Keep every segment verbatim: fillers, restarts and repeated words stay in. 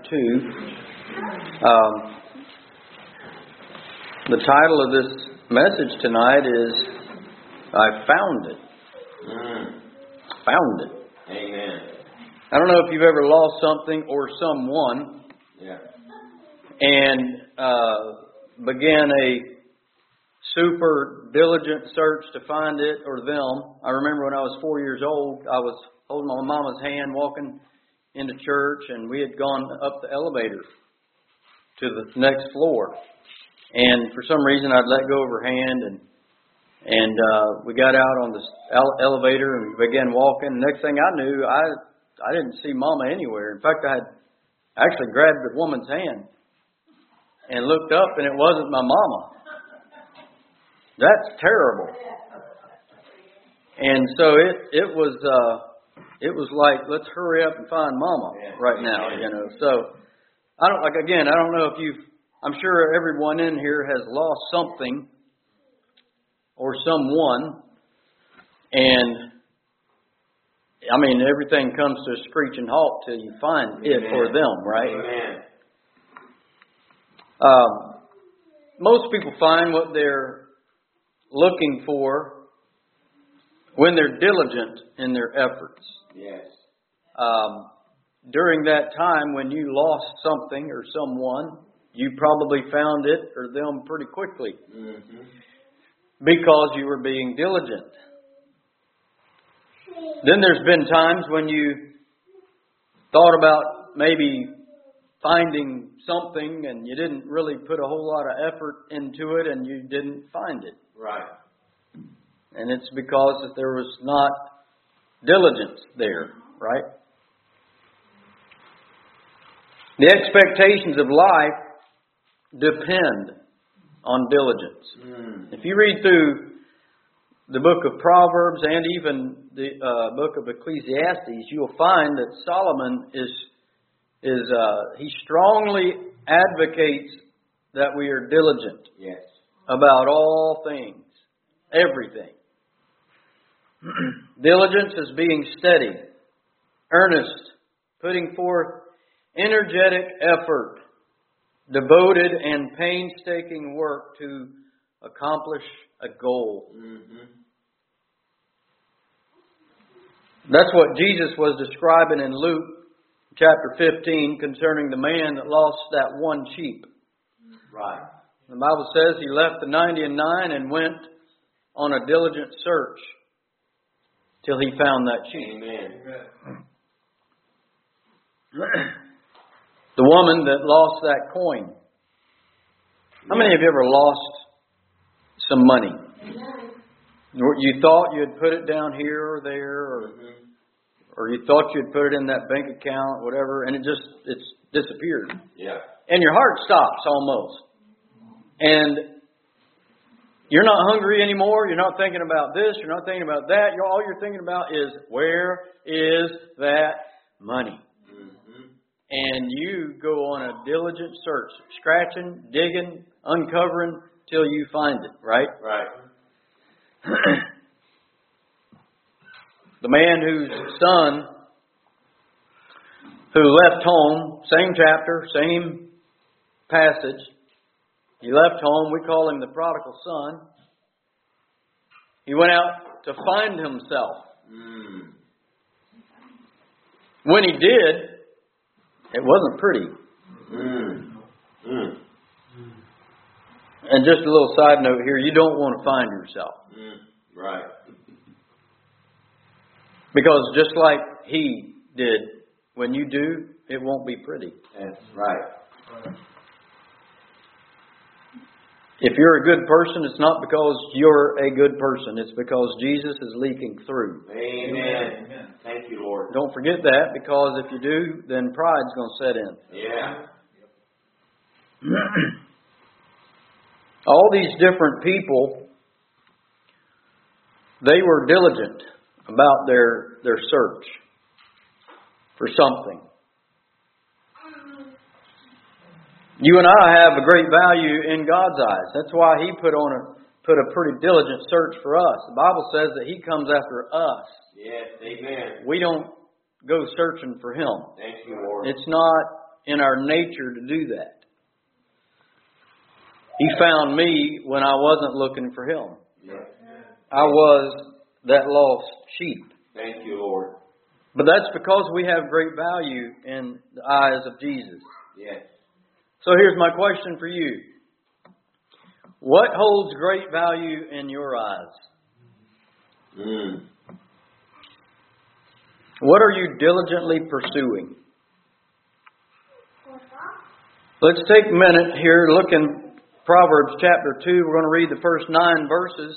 two. Um, the title of this message tonight is, I Found It. Mm. Found it. Amen. I don't know if you've ever lost something or someone Yeah. and uh, began a super diligent search to find it or them. I remember when I was four years old, I was holding my mama's hand walking into church, and we had gone up the elevator to the next floor. And for some reason, I'd let go of her hand, and and uh, we got out on the ele- elevator and began walking. Next thing I knew, I I didn't see Mama anywhere. In fact, I had actually grabbed the woman's hand and looked up, and it wasn't my mama. That's terrible. And so it it was uh, it was like, let's hurry up and find Mama right now, you know. So I don't like again. I don't know if you've. I'm sure everyone in here has lost something or someone, and I mean everything comes to a screeching halt till you find it Amen. or them, right? Amen. Um, most people find what they're looking for when they're diligent in their efforts. Yes. Um, during that time when you lost something or someone, you probably found it or them pretty quickly Mm-hmm. because you were being diligent. Then there's been times when you thought about maybe finding something and you didn't really put a whole lot of effort into it and you didn't find it. Right. And it's because there was not diligence there, right? The expectations of life depend on diligence. Mm. If you read through the book of Proverbs and even the uh, book of Ecclesiastes, you'll find that Solomon is is uh, he strongly advocates that we are diligent Yes. about all things, everything. Diligence is being steady, earnest, putting forth energetic effort, devoted and painstaking work to accomplish a goal. Mm-hmm. That's what Jesus was describing in Luke chapter fifteen concerning the man that lost that one sheep. Right. The Bible says he left the ninety and nine and went on a diligent search till he found that sheep. Amen. The woman that lost that coin. How many of you ever lost some money? You thought you had put it down here or there, or Mm-hmm. or you thought you'd put it in that bank account, whatever, and it just it's disappeared. Yeah. And your heart stops almost. And you're not hungry anymore. You're not thinking about this. You're not thinking about that. You're, all you're thinking about is, where is that money? Mm-hmm. And you go on a diligent search, scratching, digging, uncovering, till you find it, right? Right. The man whose son, who left home, same chapter, same passage, he left home, we call him the prodigal son. He went out to find himself. Mm. When he did, it wasn't pretty. Mm. Mm. And just a little side note here, you don't want to find yourself. Mm. Right. Because just like he did, when you do, it won't be pretty. That's right. If you're a good person, it's not because you're a good person. It's because Jesus is leaking through. Amen. Amen. Thank you, Lord. Don't forget that, because if you do, then pride's going to set in. Yeah. All these different people, they were diligent about their, their search for something. You and I have a great value in God's eyes. That's why He put on a put a pretty diligent search for us. The Bible says that He comes after us. Yes, amen. We don't go searching for Him. Thank you, Lord. It's not in our nature to do that. He found me when I wasn't looking for Him. Yes. I was that lost sheep. Thank you, Lord. But that's because we have great value in the eyes of Jesus. Yes. So here's my question for you. What holds great value in your eyes? Mm. What are you diligently pursuing? Let's take a minute here, look in Proverbs chapter two. We're going to read the first nine verses.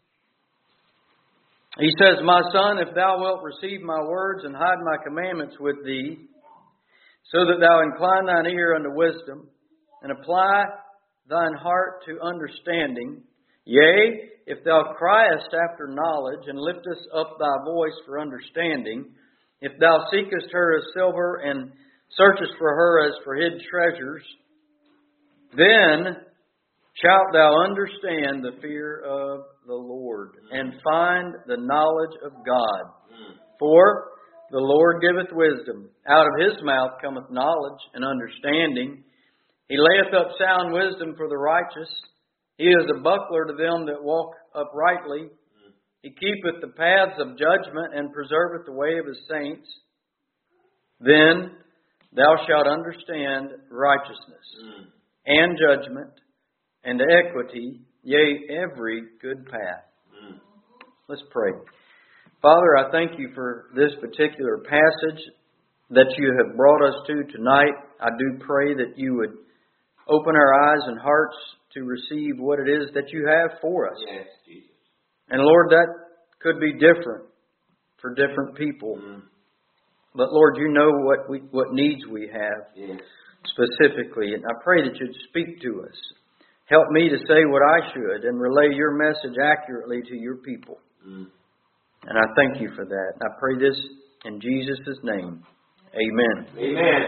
He says, My son, if thou wilt receive my words and hide my commandments with thee, so that thou incline thine ear unto wisdom, and apply thine heart to understanding, yea, if thou criest after knowledge, and liftest up thy voice for understanding, if thou seekest her as silver, and searchest for her as for hid treasures, then shalt thou understand the fear of the Lord, and find the knowledge of God. For the Lord giveth wisdom. Out of His mouth cometh knowledge and understanding. He layeth up sound wisdom for the righteous. He is a buckler to them that walk uprightly. He keepeth the paths of judgment, and preserveth the way of His saints. Then thou shalt understand righteousness, and judgment, and equity, yea, every good path. Mm. Let's pray. Father, I thank You for this particular passage that You have brought us to tonight. I do pray that You would open our eyes and hearts to receive what it is that You have for us. Yes, Jesus. And Lord, that could be different for different people. Mm. But Lord, You know what we what needs we have yes. specifically. And I pray that You'd speak to us. Help me to say what I should and relay Your message accurately to Your people. Mm. And I thank You for that. I pray this in Jesus' name. Amen. Amen.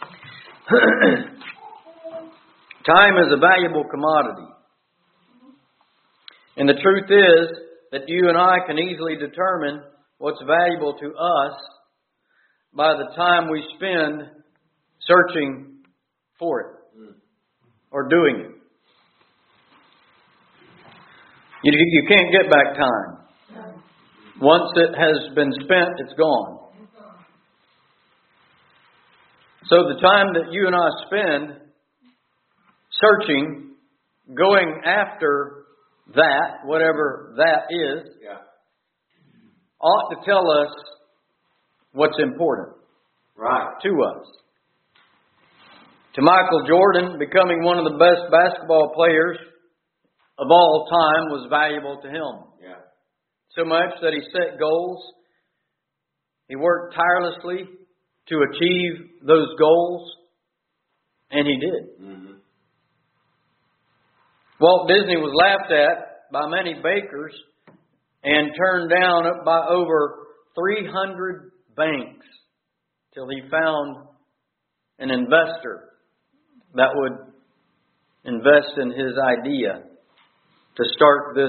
Time is a valuable commodity. And the truth is that you and I can easily determine what's valuable to us by the time we spend searching for it mm. or doing it. You, you can't get back time. Once it has been spent, it's gone. So the time that you and I spend searching, going after that, whatever that is, yeah. ought to tell us what's important right. to us. To Michael Jordan, becoming one of the best basketball players of all time was valuable to him. Yeah. So much that he set goals. He worked tirelessly to achieve those goals. And he did. Mm-hmm. Walt Disney was laughed at by many bakers and turned down by over three hundred banks till he found an investor that would invest in his idea to start this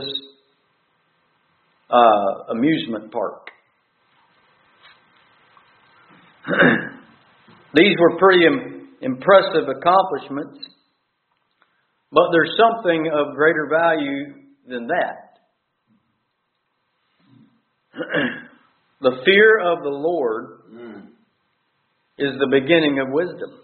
uh, amusement park. These were pretty im- impressive accomplishments, but there's something of greater value than that. The fear of the Lord mm. is the beginning of wisdom.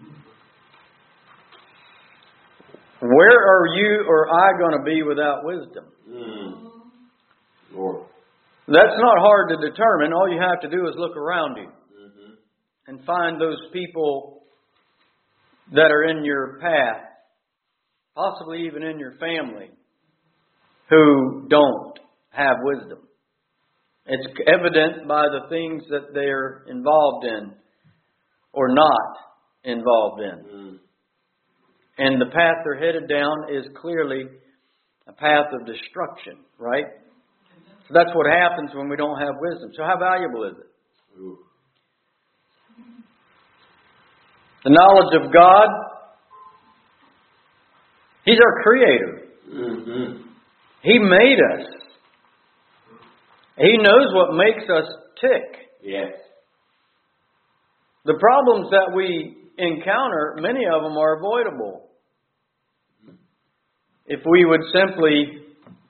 Where are you or I going to be without wisdom? Mm. Lord. That's not hard to determine. All you have to do is look around you mm-hmm. and find those people that are in your path, possibly even in your family, who don't have wisdom. It's evident by the things that they're involved in or not involved in. Mm. And the path they're headed down is clearly a path of destruction, right? So that's what happens when we don't have wisdom. So how valuable is it? Ooh. The knowledge of God. He's our Creator. Mm-hmm. He made us. He knows what makes us tick. Yes. The problems that we encounter, many of them are avoidable. If we would simply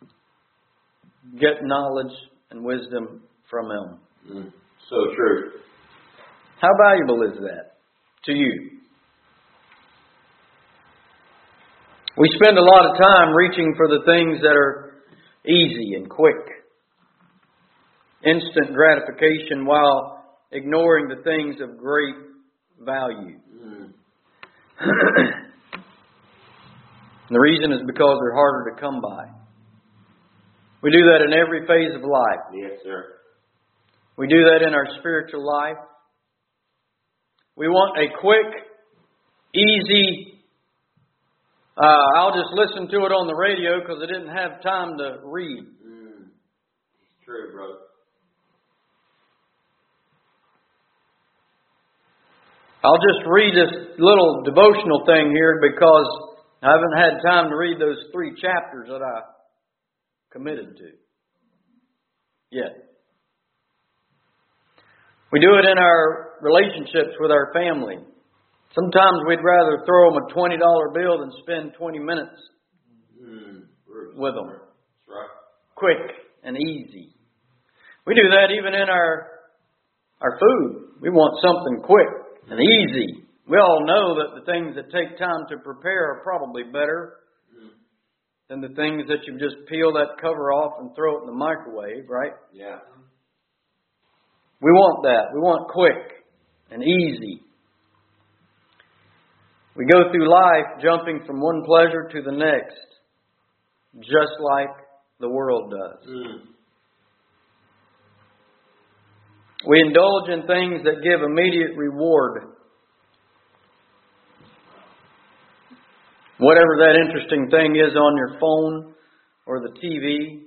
get knowledge and wisdom from Him. Mm. So true. How valuable is that to you? We spend a lot of time reaching for the things that are easy and quick. Instant gratification while ignoring the things of great value. Mm. The reason is because they're harder to come by. We do that in every phase of life. Yes, sir. We do that in our spiritual life. We want a quick, easy, uh, I'll just listen to it on the radio because I didn't have time to read. Mm. It's true, brother. I'll just read this little devotional thing here because I haven't had time to read those three chapters that I committed to yet. We do it in our relationships with our family. Sometimes we'd rather throw them a twenty dollar bill than spend twenty minutes Mm. with them. That's right. Quick and easy. We do that even in our our food. We want something quick and easy. We all know that the things that take time to prepare are probably better Mm. than the things that you just peel that cover off and throw it in the microwave, right? Yeah. We want that. We want quick and easy. We go through life jumping from one pleasure to the next, just like the world does. Mm. We indulge in things that give immediate reward. Whatever that interesting thing is on your phone or the T V.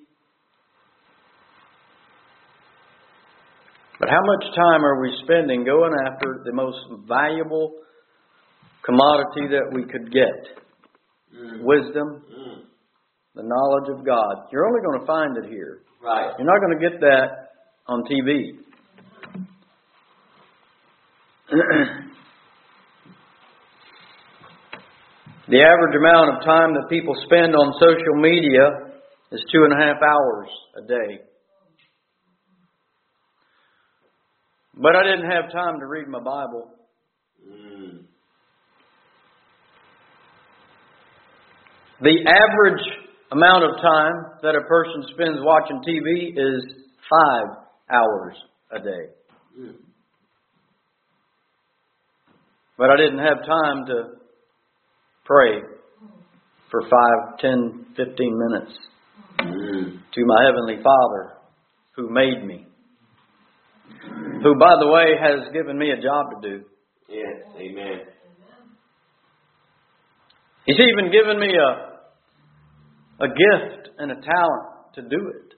But how much time are we spending going after the most valuable commodity that we could get? Mm. Wisdom, Mm. the knowledge of God. You're only going to find it here. Right. You're not going to get that on T V. The average amount of time that people spend on social media is two and a half hours a day. But I didn't have time to read my Bible. Mm. The average amount of time that a person spends watching T V is five hours a day. Mm. But I didn't have time to pray for five, ten, fifteen minutes Mm. to my Heavenly Father who made me. Who, by the way, has given me a job to do. Yes. Amen. He's even given me a, a gift and a talent to do it.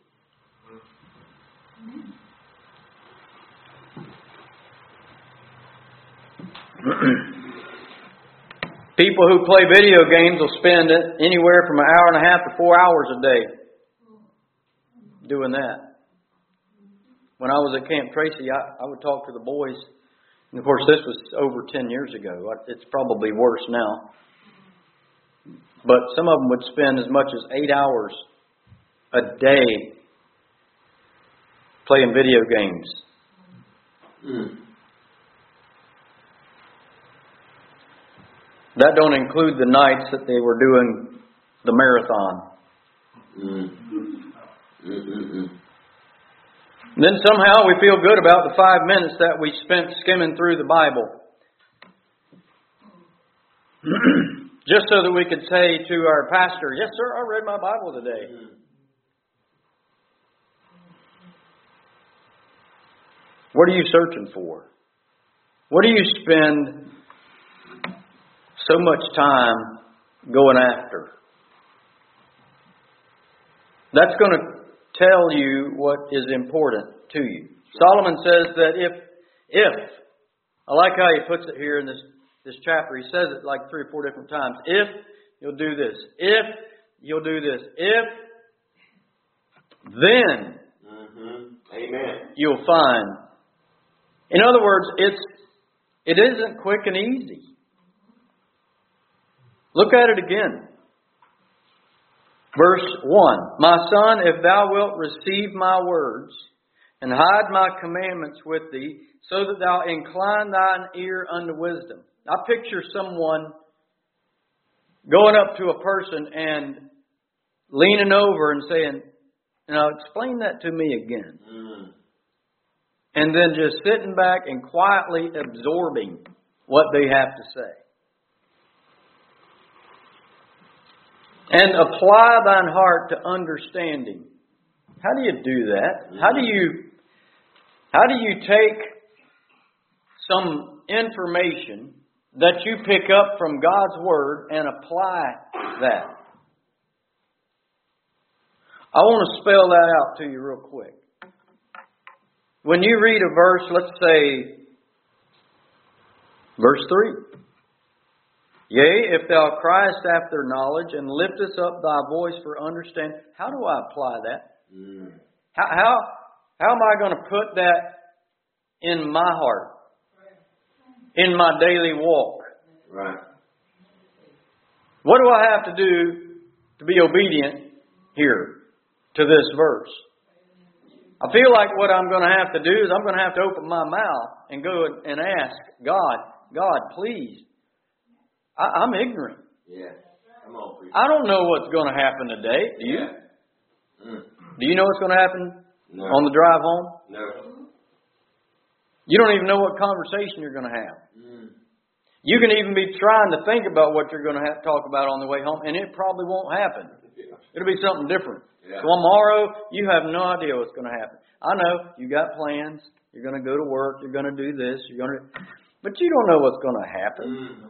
People who play video games will spend anywhere from an hour and a half to four hours a day doing that. When I was at Camp Tracy, I, I would talk to the boys. And of course, this was over ten years ago. It's probably worse now. But some of them would spend as much as eight hours a day playing video games. Mm. That don't include the nights that they were doing the marathon. Mm. Mm-mm-mm. Then somehow we feel good about the five minutes that we spent skimming through the Bible. Just so that we could say to our pastor, yes, sir, I read my Bible today. Mm. What are you searching for? What do you spend so much time going after? That's going to tell you what is important to you. Solomon says that if, if, I like how he puts it here in this, this chapter. He says it like three or four different times. If you'll do this. If you'll do this. If, then Mm-hmm. Amen. you'll find. In other words, it's, it isn't quick and easy. Look at it again. Verse one. My son, if thou wilt receive my words, and hide my commandments with thee, so that thou incline thine ear unto wisdom. I picture someone going up to a person and leaning over and saying, now explain that to me again. Mm. And then just sitting back and quietly absorbing what they have to say. And apply thine heart to understanding. How do you do that? How do you, how do you take some information that you pick up from God's Word and apply that? I want to spell that out to you real quick. When you read a verse, let's say, verse three. Yea, if thou criest after knowledge, and liftest up thy voice for understanding. How do I apply that? Mm. How, how, how am I going to put that in my heart? In my daily walk? Right. What do I have to do to be obedient here to this verse? I feel like what I'm going to have to do is I'm going to have to open my mouth and go and ask God, God, please. I, I'm ignorant. Yeah. Come on, preacher. I don't know what's going to happen today. Do you? Yeah. Mm. Do you know what's going to happen no. on the drive home? No. You don't even know what conversation you're going to have. Mm. You can even be trying to think about what you're going to have to talk about on the way home, and it probably won't happen. Yeah. It'll be something different. Yeah. Tomorrow, you have no idea what's going to happen. I know you got plans. You're going to go to work. You're going to do this. You're going to, but you don't know what's going to happen. Mm.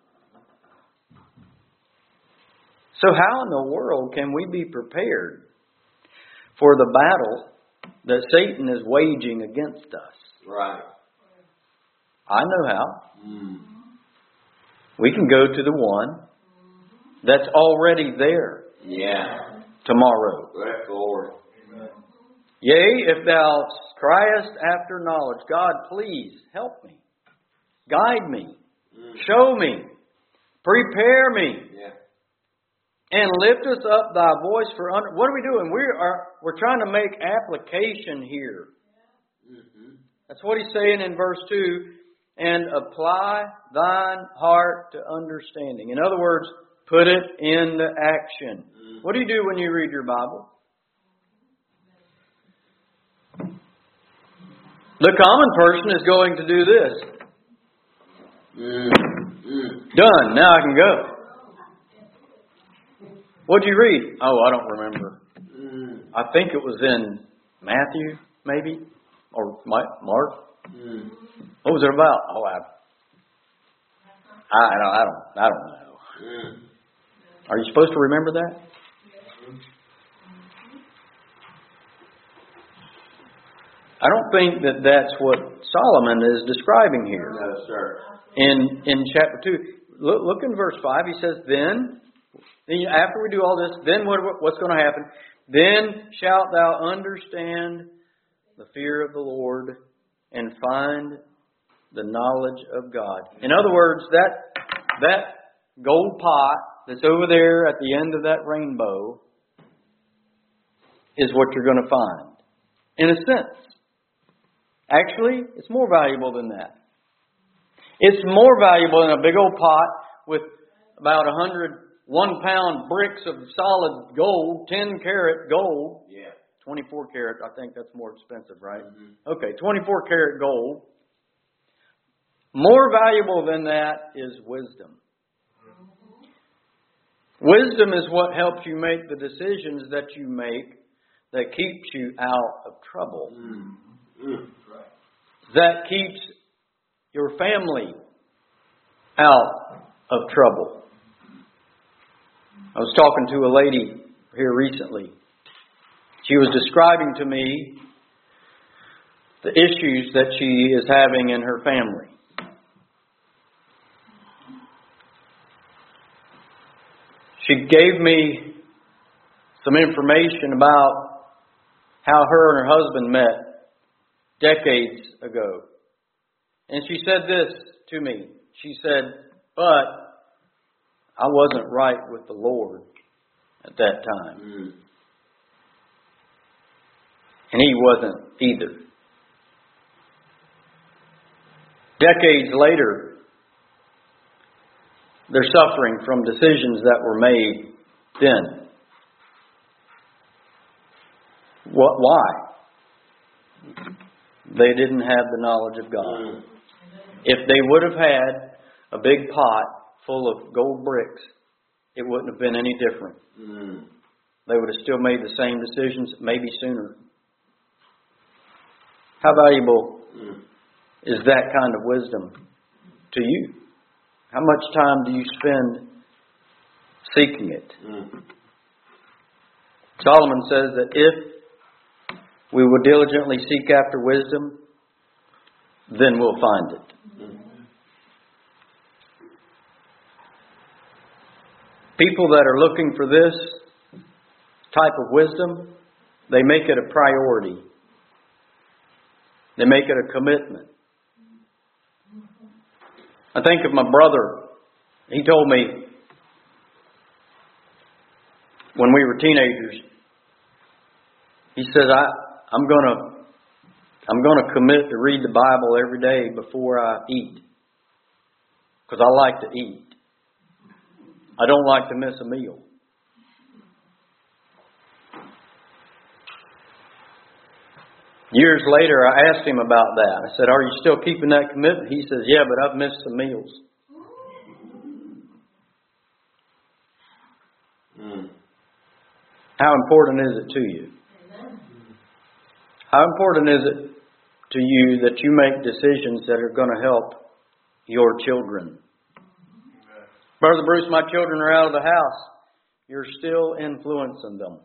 So how in the world can we be prepared for the battle that Satan is waging against us? Right. I know how. Mm. We can go to the one that's already there. Yeah. Tomorrow. Bless the Lord. Amen. Yea, if thou criest after knowledge, God, please help me. Guide me. Mm. Show me. Prepare me. Yeah. And lift us up thy voice for under. What are we doing? We are we're trying to make application here. Mm-hmm. That's what he's saying in verse two. And apply thine heart to understanding. In other words, put it into action. Mm-hmm. What do you do when you read your Bible? The common person is going to do this. Mm-hmm. Done. Now I can go. What did you read? Oh, I don't remember. Mm. I think it was in Matthew, maybe, or Mark. Mm. What was it about? Oh, I, I, don't, I don't, I don't know. Mm. Are you supposed to remember that? I don't think that that's what Solomon is describing here. No, sir. In in chapter two, look, look in verse five. He says, "Then." After we do all this, then what, what's going to happen? Then shalt thou understand the fear of the Lord and find the knowledge of God. In other words, that that gold pot that's over there at the end of that rainbow is what you're going to find. In a sense. Actually, it's more valuable than that. It's more valuable than a big old pot with about a hundred one pound bricks of solid gold, ten carat gold. Yeah. twenty-four carat, I think that's more expensive, right? Mm-hmm. Okay, twenty-four carat gold. More valuable than that is wisdom. Wisdom is what helps you make the decisions that you make that keeps you out of trouble. Mm-hmm. That keeps your family out of trouble. I was talking to a lady here recently. She was describing to me the issues that she is having in her family. She gave me some information about how her and her husband met decades ago. And she said this to me. She said, but I wasn't right with the Lord at that time. Mm. And He wasn't either. Decades later, they're suffering from decisions that were made then. What? Why? They didn't have the knowledge of God. Mm. If they would have had a big pot full of gold bricks, it wouldn't have been any different. Mm. They would have still made the same decisions, maybe sooner. How valuable Mm. is that kind of wisdom to you? How much time do you spend seeking it? Mm. Solomon says that if we will diligently seek after wisdom, then we'll find it. Mm. People that are looking for this type of wisdom, they make it a priority. They make it a commitment. I think of my brother. He told me when we were teenagers, he says, I, I'm gonna I'm gonna commit to read the Bible every day before I eat. Because I like to eat. I don't like to miss a meal. Years later, I asked him about that. I said, are you still keeping that commitment? He says, yeah, but I've missed some meals. Mm. How important is it to you? How important is it to you that you make decisions that are going to help your children? Brother Bruce, my children are out of the house. You're still influencing them.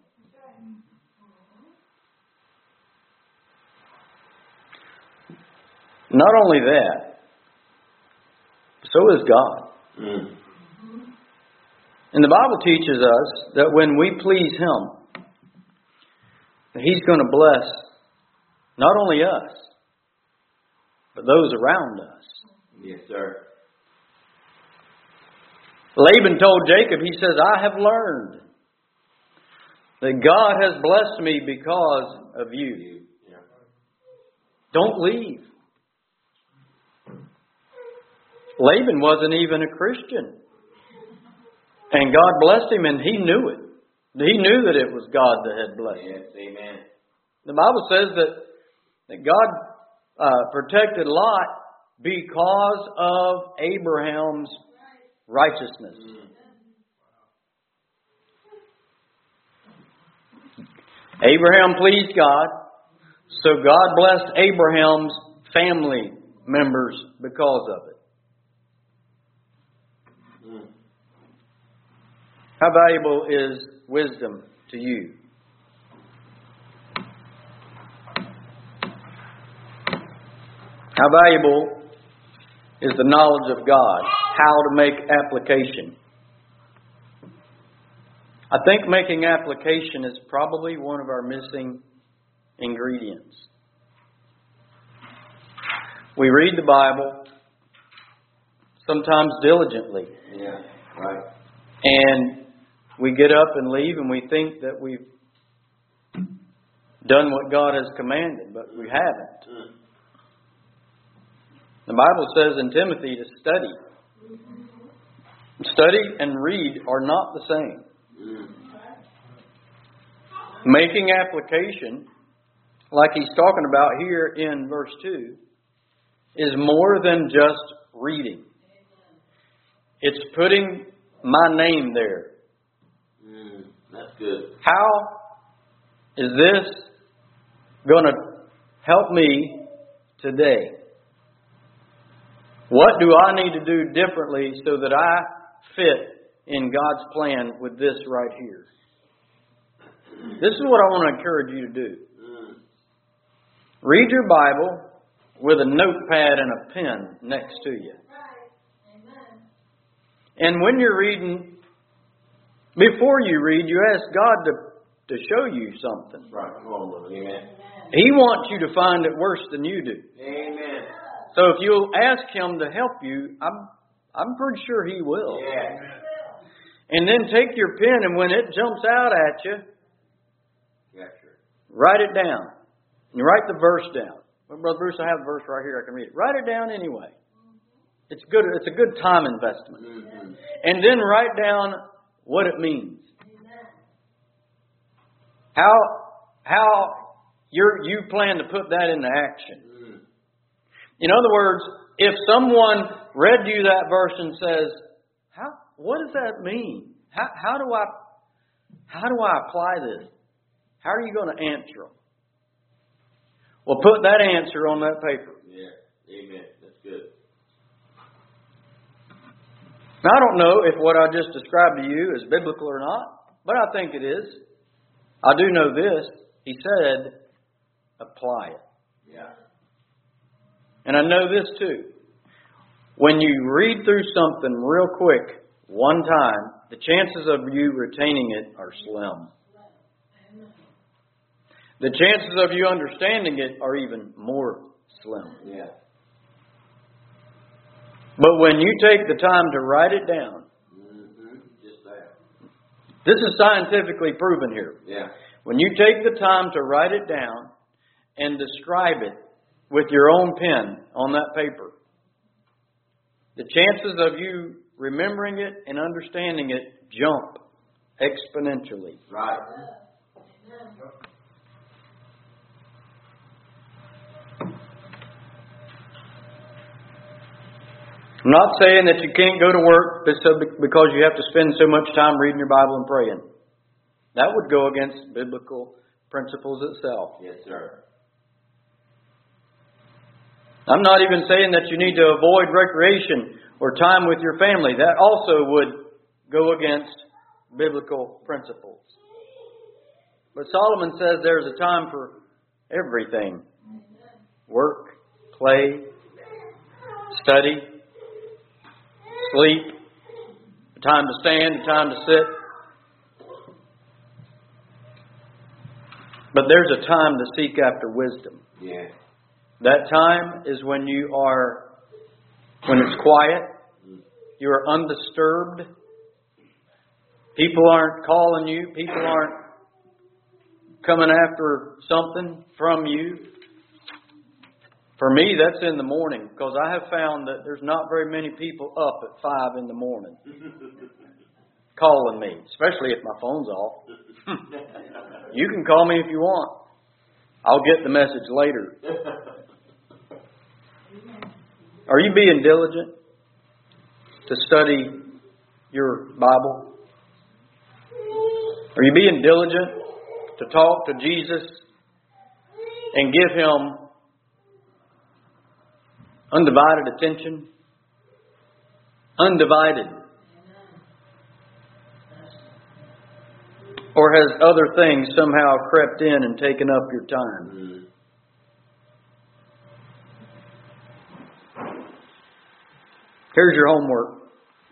Not only that, so is God. Mm. And the Bible teaches us that when we please Him, that He's going to bless not only us, but those around us. Yes, sir. Laban told Jacob, he says, I have learned that God has blessed me because of you. Yeah. Don't leave. Laban wasn't even a Christian. And God blessed him, and he knew it. He knew that it was God that had blessed him. Yes, amen. The Bible says that, that God uh, protected Lot because of Abraham's righteousness. Mm. Abraham pleased God, so God blessed Abraham's family members because of it. Mm. How valuable is wisdom to you? How valuable is the knowledge of God? How to make application? I think making application is probably one of our missing ingredients. We read the Bible, sometimes diligently. Yeah, right. And we get up and leave and we think that we've done what God has commanded, but we haven't. Mm. The Bible says in Timothy to study. Study and read are not the same. Mm. Making application, like he's talking about here in verse two, is more than just reading. It's putting my name there. Mm. That's good. How is this going to help me today? What do I need to do differently so that I fit in God's plan with this right here? This is what I want to encourage you to do. Mm. Read your Bible with a notepad and a pen next to you. And when you're reading, before you read, you ask God to, to show you something. Right, come on, brother. Amen. He wants you to find it worse than you do. Amen. So if you'll ask Him to help you, I'm I'm pretty sure He will. Yeah. And then take your pen, and when it jumps out at you, Yeah, sure. write it down. And you write the verse down. Well, Brother Bruce, I have a verse right here. I can read it. Write it down anyway. It's good. It's a good time investment. Mm-hmm. And then write down what it means. How how you're, you plan to put that into action. Mm-hmm. In other words, if someone read you that verse and says, "How? What does that mean? How, how do I how do I apply this? How are you going to answer them?" Well, put that answer on that paper. Yeah. Amen. That's good. Now, I don't know if what I just described to you is biblical or not, but I think it is. I do know this. He said, apply it. Yeah. And I know this too. When you read through something real quick, one time, the chances of you retaining it are slim. The chances of you understanding it are even more slim. Yeah. But when you take the time to write it down, Mm-hmm. Just that. this is scientifically proven here. Yeah. When you take the time to write it down and describe it with your own pen on that paper, the chances of you remembering it and understanding it jump exponentially. Right. I'm not saying that you can't go to work because you have to spend so much time reading your Bible and praying. That would go against biblical principles itself. Yes, sir. I'm not even saying that you need to avoid recreation or time with your family. That also would go against biblical principles. But Solomon says there's a time for everything. Work, play, study, sleep, a time to stand, a time to sit. But there's a time to seek after wisdom. Yeah. That time is when you are, when it's quiet, you are undisturbed. People aren't calling you. People aren't coming after something from you. For me, that's in the morning, because I have found that there's not very many people up at five in the morning calling me, especially if my phone's off. You can call me if you want. I'll get the message later. Are you being diligent to study your Bible? Are you being diligent to talk to Jesus and give Him undivided attention? Undivided. Or has other things somehow crept in and taken up your time? Mm. Here's your homework.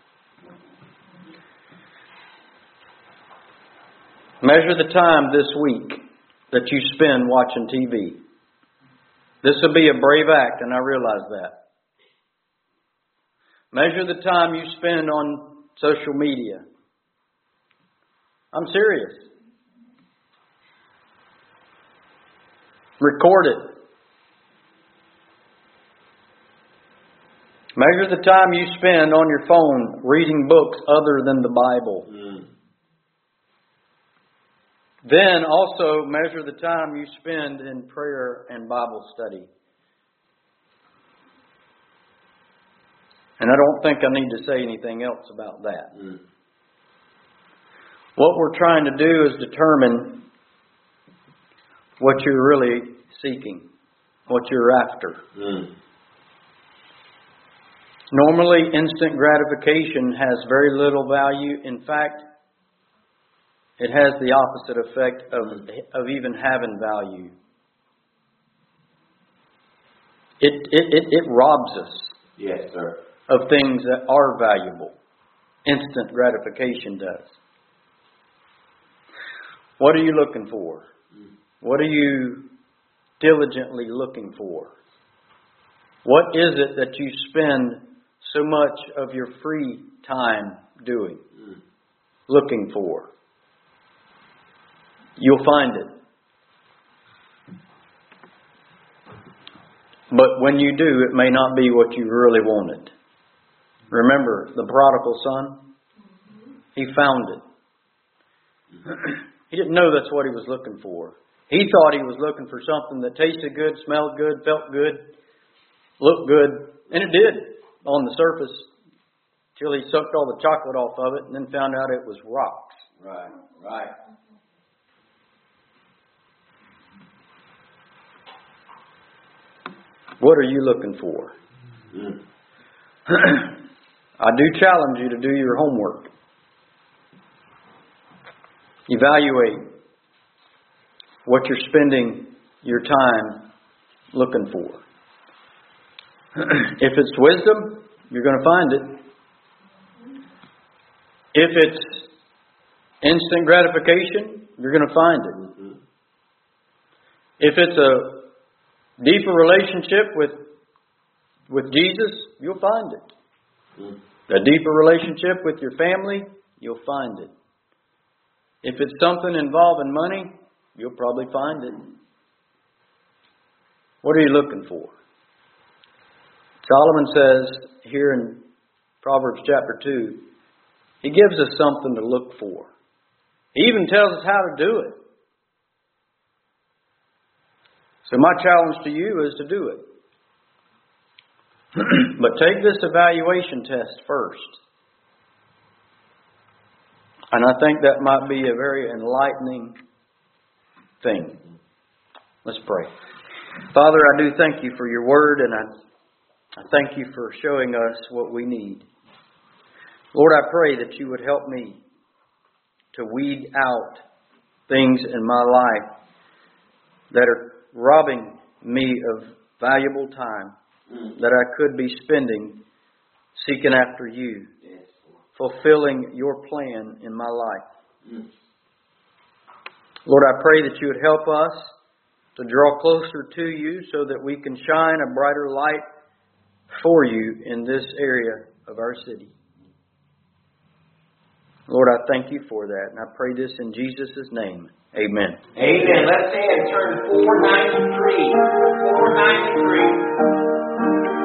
Measure the time this week that you spend watching T V. This will be a brave act, and I realize that. Measure the time you spend on social media. I'm serious. Record it. Measure the time you spend on your phone reading books other than the Bible. Mm. Then also measure the time you spend in prayer and Bible study. And I don't think I need to say anything else about that. Mm. What we're trying to do is determine what you're really seeking, what you're after. Mm. Normally, instant gratification has very little value. In fact, it has the opposite effect of, of even having value. It, it, it, it robs us Yes, sir. of things that are valuable. Instant gratification does. What are you looking for? What are you diligently looking for? What is it that you spend so much of your free time doing? Mm. looking for. You'll find it. But when you do, it may not be what you really wanted. Remember the prodigal son? He found it. He didn't know that's what he was looking for. He thought he was looking for something that tasted good, smelled good, felt good, looked good. And it did on the surface. Till he sucked all the chocolate off of it and then found out it was rocks. Right, right. What are you looking for? Mm. I do challenge you to do your homework. Evaluate what you're spending your time looking for. If it's wisdom, you're going to find it. If it's instant gratification, you're going to find it. Mm-hmm. If it's a deeper relationship with with Jesus, you'll find it. Mm. A deeper relationship with your family, you'll find it. If it's something involving money, you'll probably find it. What are you looking for? Solomon says here in Proverbs chapter two, he gives us something to look for. He even tells us how to do it. So my challenge to you is to do it. But take this evaluation test first. And I think that might be a very enlightening thing. Let's pray. Father, I do thank you for your word, and I, I thank you for showing us what we need. Lord, I pray that you would help me to weed out things in my life that are robbing me of valuable time mm. that I could be spending seeking after you, yes. fulfilling your plan in my life. Mm. Lord, I pray that you would help us to draw closer to you so that we can shine a brighter light for you in this area of our city. Lord, I thank you for that, and I pray this in Jesus' name. Amen. Amen. Let's stand and turn to four ninety-three. four ninety-three.